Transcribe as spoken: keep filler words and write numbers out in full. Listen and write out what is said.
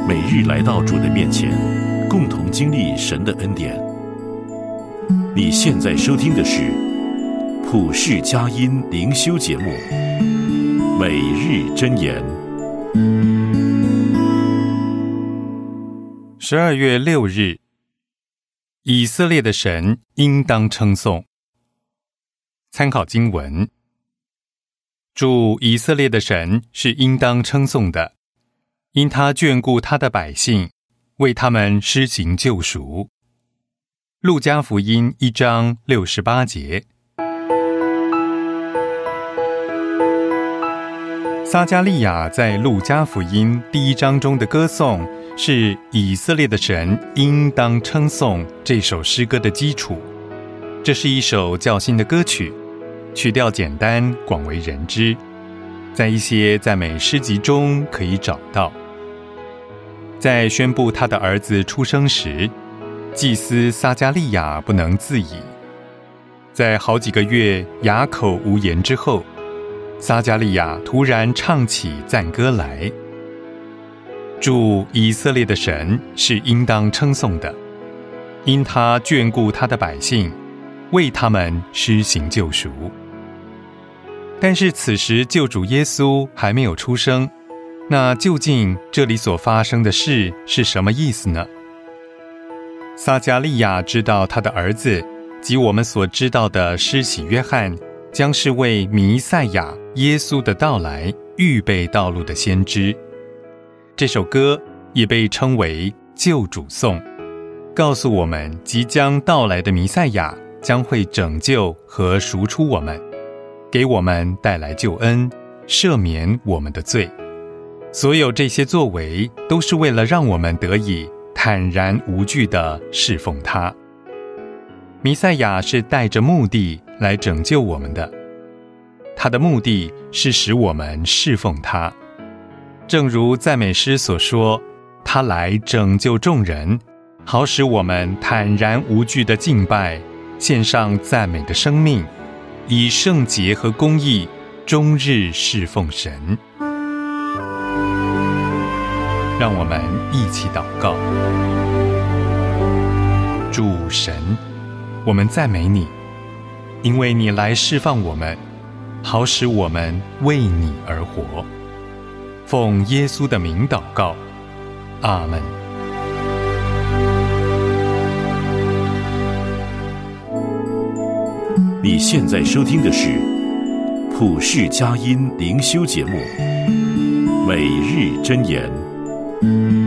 每日来到主的面前，共同经历神的恩典。你现在收听的是普世佳音灵修节目《每日箴言》。 十二月六日，以色列的神应当称颂。参考经文：主以色列的神是应当称颂的，因他眷顾他的百姓，为他们施行救赎。路加福音一章六十八节。撒迦利亚在路加福音第一章中的歌颂，是以色列的神应当称颂这首诗歌的基础。这是一首教新的歌曲，曲调简单，广为人知，在一些赞美诗集中可以找到。在宣布他的儿子出生时，祭司撒迦利亚不能自已。在好几个月哑口无言之后，撒迦利亚突然唱起赞歌来。主以色列的神是应当称颂的，因他眷顾他的百姓，为他们施行救赎。但是此时救主耶稣还没有出生，那究竟这里所发生的事是什么意思呢？撒迦利亚知道他的儿子及我们所知道的施洗约翰将是为弥赛亚耶稣的到来预备道路的先知。这首歌也被称为救主颂，告诉我们即将到来的弥赛亚将会拯救和赎出我们，给我们带来救恩，赦免我们的罪。所有这些作为都是为了让我们得以坦然无惧地侍奉他。弥赛亚是带着目的来拯救我们的，他的目的是使我们侍奉他。正如赞美诗所说，他来拯救众人，好使我们坦然无惧地敬拜，献上赞美的生命，以圣洁和公义终日侍奉神。让我们一起祷告。主神，我们赞美你，因为你来释放我们，好使我们为你而活。奉耶稣的名祷告，阿们。 你现在收听的是普世佳音灵修节目《每日箴言》。